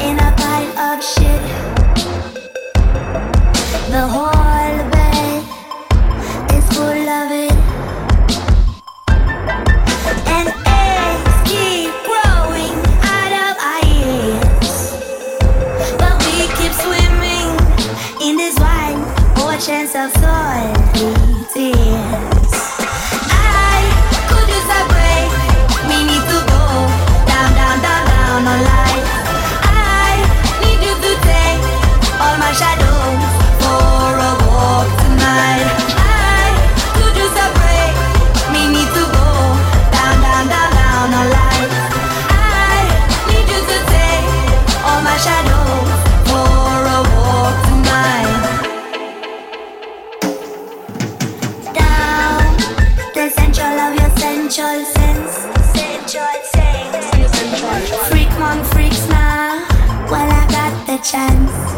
in a pile of shit. The whole bed is full of it. And eggs keep growing out of our ears, but we keep swimming in these wide oceans of salty tears. I could use a break. Me need to go down, down, down, down on life. I need you to take all my shadows for a walk tonight. I could use a break. Me need to go down, down, down, down on life. I need you to take all my shadows for a walk tonight. Down the central of your central sense. Central sense. Freak man, freaks now. Well, I got the chance.